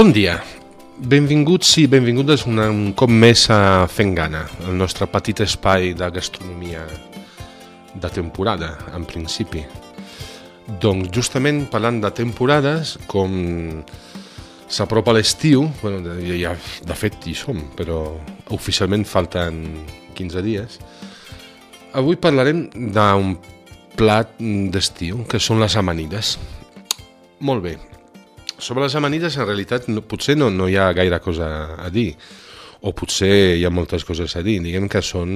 Bon dia, benvinguts i benvingudes un cop més a Fent Gana, el nostre petit espai de gastronomia de temporada, en principi. Doncs justament parlant de temporades, com s'apropa l'estiu, ja, de fet hi som, però oficialment falten 15 dies, avui parlarem d'un plat d'estiu, que són les amanides. Molt bé. Sobre les amanides, en realitat, potser no hi ha gaire cosa a dir, o potser hi ha moltes coses a dir. Diguem que són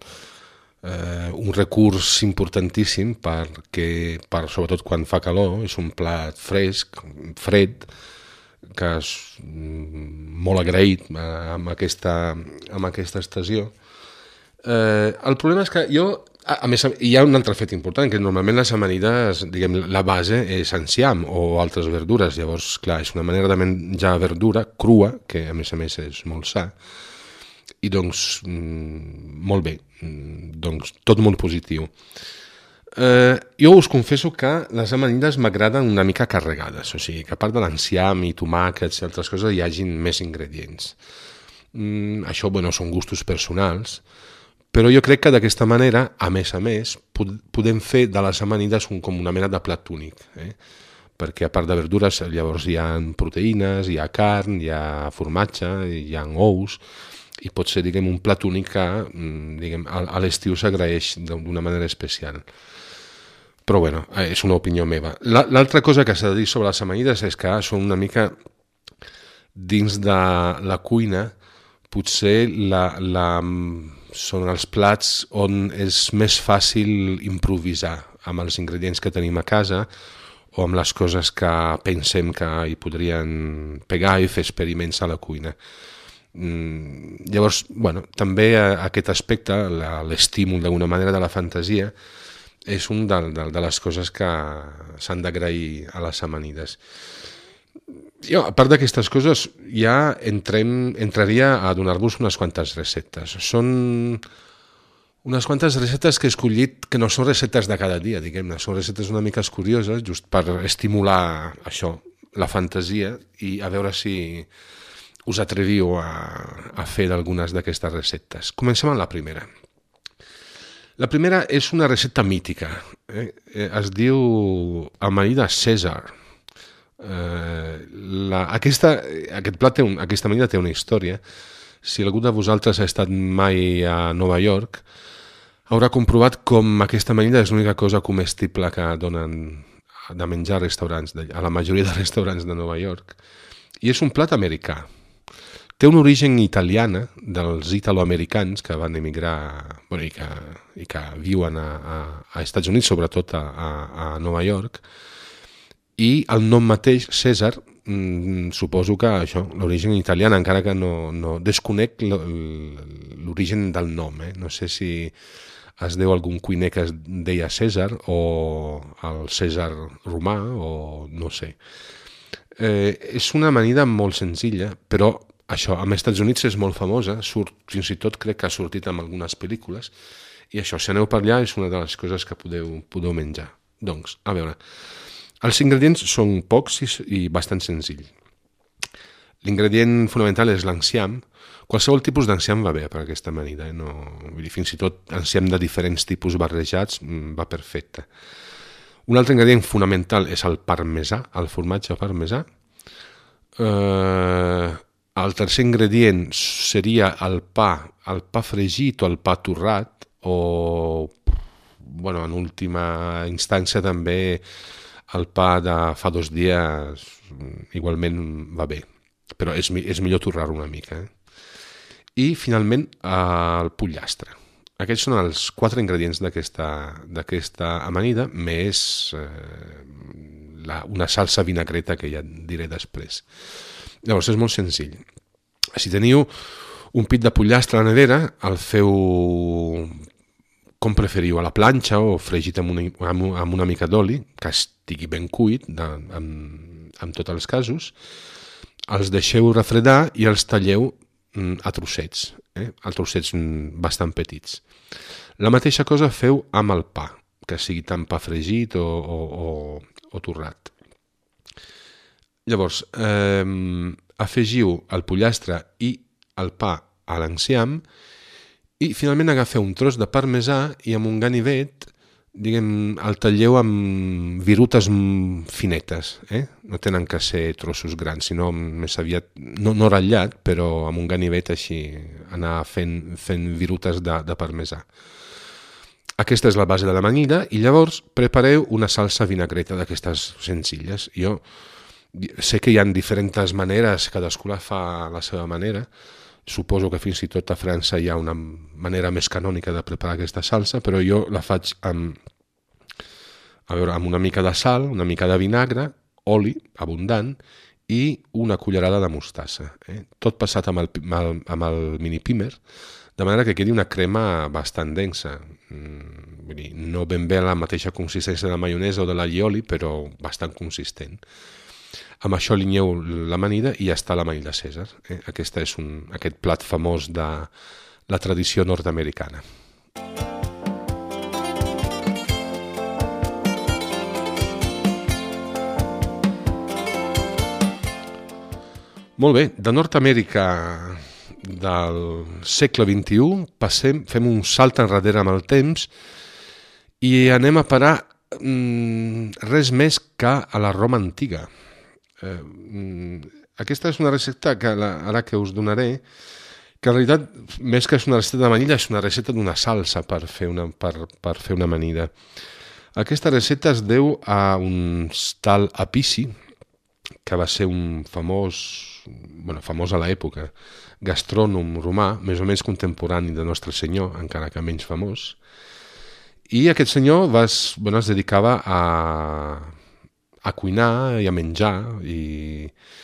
un recurs importantíssim sobretot quan fa calor, és un plat fresc, fred, que és molt agraït amb aquesta estació. El problema és que a més, hi ha un altre fet important, que normalment les amanides, diguem, la base és enciam o altres verdures, llavors, clar, és una manera de menjar verdura crua, que a més és molt sa, i doncs, molt bé, doncs tot molt positiu. Jo us confesso que les amanides m'agraden una mica carregades, o sigui, que a part de l'enciam i tomàquets i altres coses hi hagin més ingredients. Això, són gustos personals, però jo crec que d'aquesta manera, a més, podem fer de les amanides com una mena de plat únic, perquè a part de verdures llavors hi ha proteïnes, hi ha carn, hi ha formatge, hi ha ous, i pot ser, diguem, un plat únic que, diguem, a l'estiu s'agraeix d'una manera especial. Però, és una opinió meva. L'altra cosa que s'ha de dir sobre les amanides és que són una mica dins de la cuina, potser són els plats on és més fàcil improvisar amb els ingredients que tenim a casa o amb les coses que pensem que hi podrien pegar i fer experiments a la cuina. Llavors, també aquest aspecte, l'estímul d'alguna manera de la fantasia, és una de les coses que s'han d'agrair a les amanides. Jo, a part d'aquestes coses, ja entraria a donar-vos unes quantes receptes. Són unes quantes receptes que he escollit que no són receptes de cada dia, diguem-ne. Són receptes una mica curioses, just per estimular això, la fantasia, i a veure si us atreviu a fer algunes d'aquestes receptes. Comencem amb la primera. La primera és una recepta mítica. Es diu amanida Cèsar. Aquesta amanida té una història. Si algú de vosaltres ha estat mai a Nova York haurà comprovat com aquesta amanida és l'única cosa comestible que donen de menjar a restaurants, a la majoria de restaurants de Nova York, i és un plat americà. Té un origen italiana dels italoamericans que van emigrar i que viuen a Estats Units, sobretot a Nova York. I el nom mateix, Cèsar, suposo que això, l'origen italiana, encara que no desconec l'origen del nom. No sé si es deu a algun cuiner que es deia Cèsar o el Cèsar romà, o no sé. És una amanida molt senzilla, però això, als Estats Units és molt famosa, fins i tot crec que ha sortit en algunes pel·lícules, i això, si aneu per allà, és una de les coses que podeu menjar. Doncs, a veure... Els ingredients són pocs i bastant senzills. L'ingredient fonamental és l'enciam. Qualsevol tipus d'enciam va bé per aquesta amanida. Fins i tot enciam de diferents tipus barrejats va perfecte. Un altre ingredient fonamental és el parmesà, el formatge parmesà. El tercer ingredient seria el pa fregit o el pa torrat, o en última instància també el pa de fa 2 dies igualment va bé, però és millor torrar-ho una mica. I finalment el pollastre. Aquests són els 4 ingredients d'aquesta amanida, més una salsa vinagreta que ja diré després. Llavors és molt senzill. Si teniu un pit de pollastre a la nevera, el feu com preferiu, a la planxa o fregit amb una mica d'oli, que estigui ben cuit, en tots els casos. Els deixeu refredar i els talleu a trossets, a trossets bastant petits. La mateixa cosa feu amb el pa, que sigui tant pa fregit o torrat. Llavors, afegiu el pollastre i el pa a l'enciam i finalment agafeu un tros de parmesà i amb un ganivet el talleu amb virutes finetes, no tenen que ser trossos grans, sinó més aviat, no ratllat, però amb un ganivet així, anar fent virutes de parmesà. Aquesta és la base de l'amanida i llavors prepareu una salsa vinagreta d'aquestes senzilles. Jo sé que hi ha diferents maneres, cadascú la fa a la seva manera. Suposo que fins i tot a França hi ha una manera més canònica de preparar aquesta salsa, però jo la faig amb una mica de sal, una mica de vinagre, oli abundant i una cullerada de mostassa. Tot passat amb el mini pimer, de manera que quedi una crema bastant densa. Vull dir, no ben bé la mateixa consistència de la maionesa o de l'allioli, però bastant consistent. Amb això alinyeu l'amanida i ja està l'amanida Cèsar. Aquest plat famós de la tradició nord-americana. Molt bé, de Nord-Amèrica del segle XXI fem un salt enrere amb el temps i anem a parar res més que a la Roma antiga. Aquesta és una recepta que ara que us donaré, que en realitat, més que és una recepta d'amanida, és una recepta d'una salsa per fer una amanida. Aquesta recepta es deu a un tal Apici, que va ser un famós a l'època, gastrònom romà, més o menys contemporani de Nostre Senyor, encara que menys famós. I aquest senyor es dedicava a cuinar i a menjar i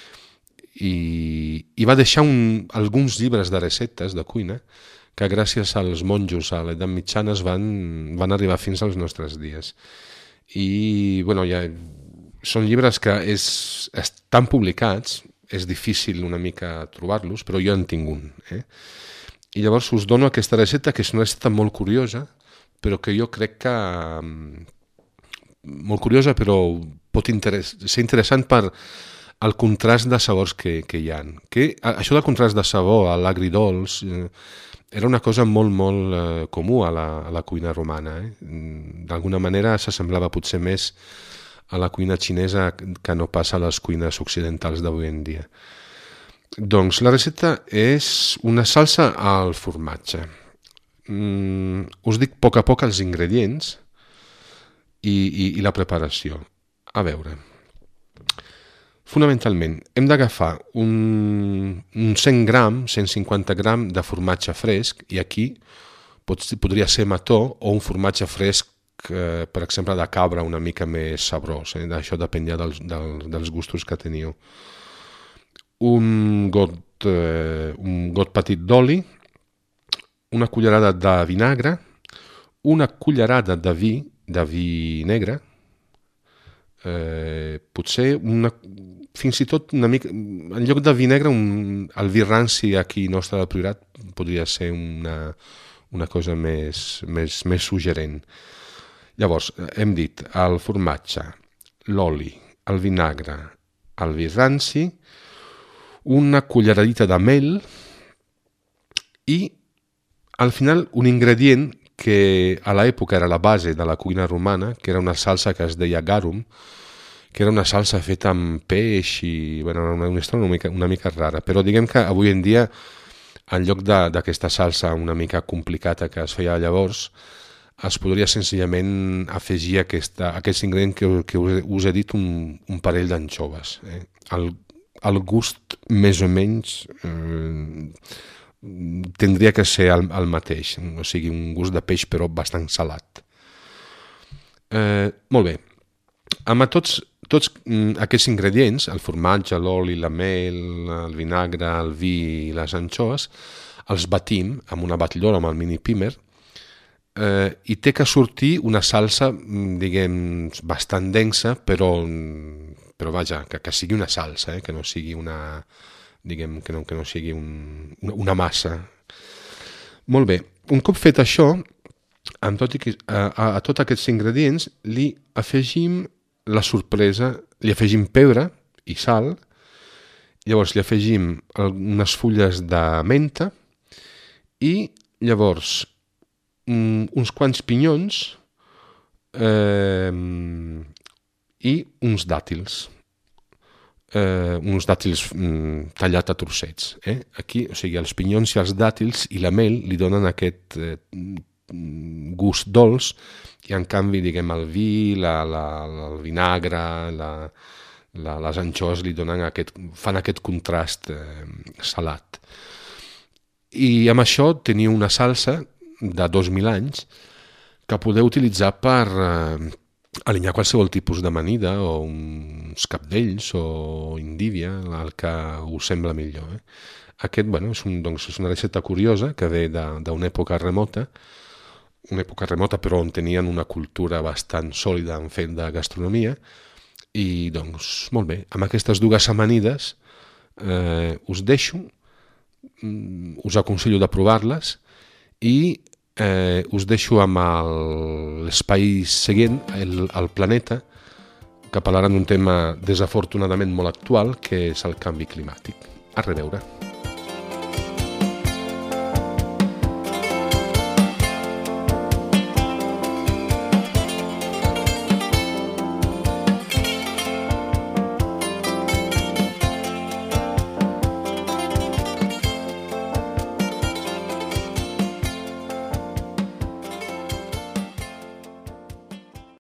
va deixar alguns llibres de receptes de cuina que gràcies als monjos a l'edat mitjana van arribar fins als nostres dies. I són llibres que estan publicats, és difícil una mica trobar-los, però jo en tinc un. I llavors us dono aquesta recepta, que és una recepta molt curiosa, però que jo crec que molt curiosa, però pot ser interessant per el contrast de sabors que hi ha. Això del contrast de sabor, l'agridolç, era una cosa molt, molt comú a la cuina romana. D'alguna manera s'assemblava potser més a la cuina xinesa que no pas a les cuines occidentals d'avui en dia. Doncs la recepta és una salsa al formatge. Us dic a poc els ingredients i la preparació. A veure, fonamentalment hem d'agafar un 100 grams, 150 grams de formatge fresc, i aquí podria ser mató o un formatge fresc, per exemple, de cabra una mica més sabrós. Això depèn ja dels gustos que teniu. Un got petit d'oli, una cullerada de vinagre, una cullerada de vi negre, potser fins i tot una mica, en lloc de vi negre, el vi ranci aquí nostre del Priorat podria ser una cosa més suggerent. Llavors, hem dit el formatge, l'oli, el vinagre, el vi ranci, una culleradita de mel i, al final, un ingredient que a l'època era la base de la cuina romana, que era una salsa que es deia garum, que era una salsa feta amb peix i una història una mica rara. Però diguem que avui en dia, en lloc d'aquesta salsa una mica complicada que es feia llavors, es podria senzillament afegir aquest ingredient que us he dit, un parell d'anxoves. El gust més o menys tindria que ser el mateix, o sigui, un gust de peix però bastant salat. Molt bé, amb tots aquests ingredients, el formatge, l'oli, la mel, el vinagre, el vi i les anxoves, els batim amb una batidora, amb el mini pimer, i té que sortir una salsa, diguem, bastant densa, però vaja, que sigui una salsa, que no sigui una, diguem, que no sigui una massa. Molt bé, un cop fet això, a tots aquests ingredients li afegim la sorpresa, li afegim pebre i sal Llavors li afegim unes fulles de menta i llavors uns quants pinyons i uns dàtils. Uns dàtils tallats a trossets. Aquí, o sigui, els pinyons i els dàtils i la mel li donen aquest gust dolç i en canvi, diguem, el vi, el vinagre, les anxoves li donen fan aquest contrast salat. I amb això teniu una salsa de 2.000 anys que podeu utilitzar per alinyar qualsevol tipus d'amanida o uns capdells o indívia, el que us sembla millor. Aquest, és una recepta curiosa que ve d'una època remota, però on tenien una cultura bastant sòlida en fet de gastronomia i, doncs, molt bé, amb aquestes dues amanides us deixo, us aconsello de provar-les i us deixo amb l'espai següent, el planeta, que parlarà d'un tema desafortunadament molt actual, que és el canvi climàtic. A reveure.